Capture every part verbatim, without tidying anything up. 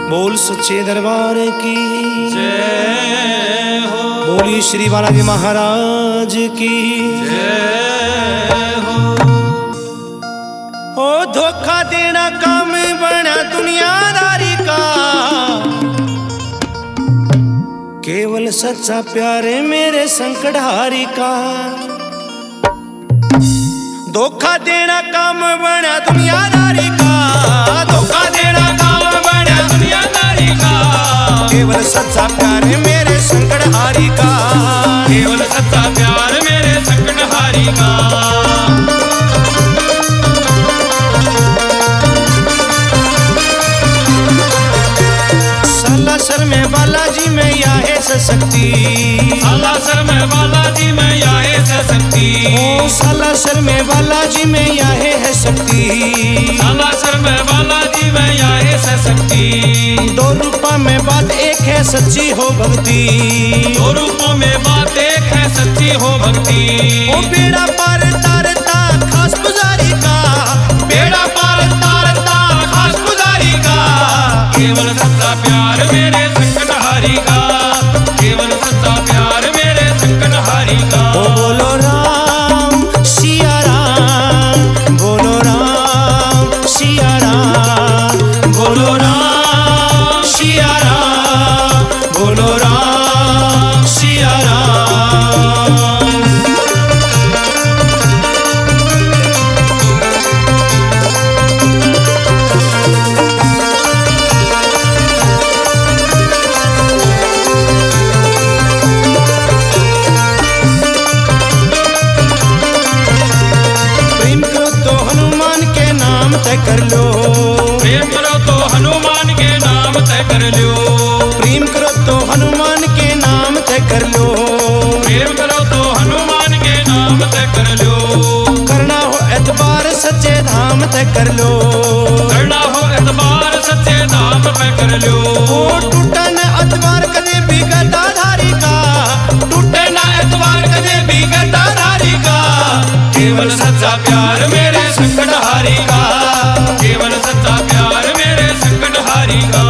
बोल सच्चे दरबार की जय हो। बोली श्री बालाजी महाराज की जय हो। ओ धोखा देना काम बना दुनियादारी का, केवल सच्चा प्यार है मेरे संकटहारी का। धोखा देना काम बना दुनियादारी का, धोखा देना काम बना दुनियादारी का, केवल सच्चा प्यार है मेरे संकटहारी का, केवल सच्चा प्यार मेरे संकटहारी का। सालासर में बालाजी में या है सशक्ति, सालासर में बालाजी में या है सशक्ति, ओ सालासर में बालाजी में या है शक्ति, सालासर में बालाजी में या है सशक्ति। दो रूपा में बात एक है सच्ची हो भक्ति, दो रूपों में बात एक है सच्ची हो भक्ति। ओ बेड़ा पार तारता खास पुजारी का, बेड़ा पार तारता खास पुजारी का, केवल सच्चा प्यार मेरे संकटहारी का, केवल सच्चा प्यार मेरे संकटहारी का। ओ बोलो राम सिया राम, बोलो राम सिया राम, बोलो राम सिया राम, बोलो राम सिया राम। कर लो प्रेम करो तो हनुमान के नाम तय कर लो, प्रेम करो तो हनुमान के नाम तय कर लो, प्रेम करो तो हनुमान के नाम तय कर लो। करना हो एतबार सच्चे धाम तय कर लो, करना हो एतबार सच्चे धाम पे कर लो। ओ टूटा न एतबार कदे भी गद्दाधारी का, टूटे ना एतबार कदे भी गद्दाधारी का, केवल सच्चा प्यार मेरे संकटहारी का, केवल सच्चा प्यार मेरे संकटहारी का।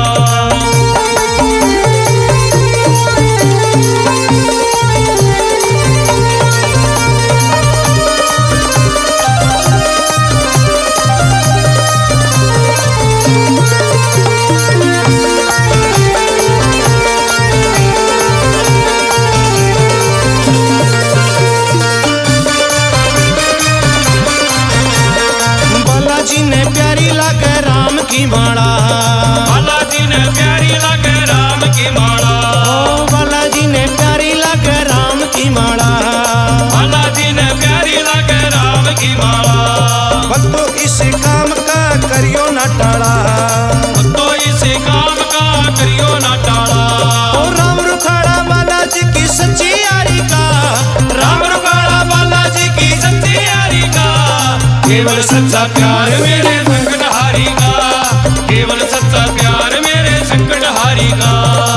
बालाजी ने प्यारी लागे राम की माला, बालाजी ने प्यारी लागे राम की माला, ओ बालाजी ने प्यारी लागे राम की माला, बालाजी ने प्यारी लागे राम की माला। भक्तों इस काम का करियो ना टाला, तो इसे काम का करियो ना टाला। ओ राम रुखाड़ा बालाजी की सच्ची यारी का, राम रुखाड़ा बालाजी की सच्ची यारी का, केवल सच्चा प्यार मेरे संकटहारी का, केवल सच्चा प्यार मेरे संकटहारी का।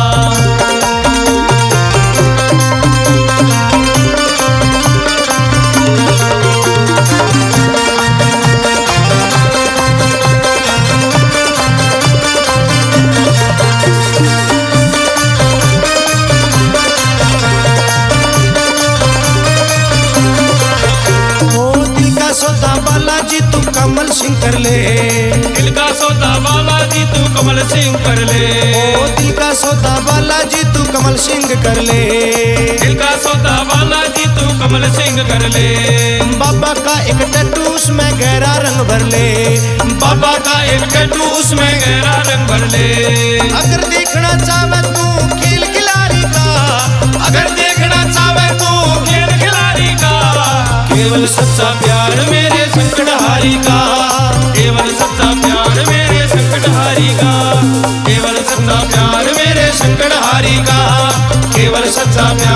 सौदा बालाजी तू कमल सिंह कर ले, दिल का सौदा बालाजी तू कमल सिंह कर ले, ओ दिल का सौदा बालाजी तू कमल सिंह कर ले, दिल का सौदा बालाजी तू कमल सिंह कर ले। बाबा का एक टैटू उसमें गहरा रंग भर ले, बाबा का एक टैटू उसमें गहरा रंग भर ले। अगर देखना चाहे तू खेल खिलाड़ी का, अगर देखना चाहे तू खेल खिलाड़ी का, केवल सच्चा प्यार मेरे संकटहारी का, केवल सच्चा प्यार मेरे संकटहारी का, केवल सच्चा प्यार मेरे संकटहारी का, केवल सच्चा प्यार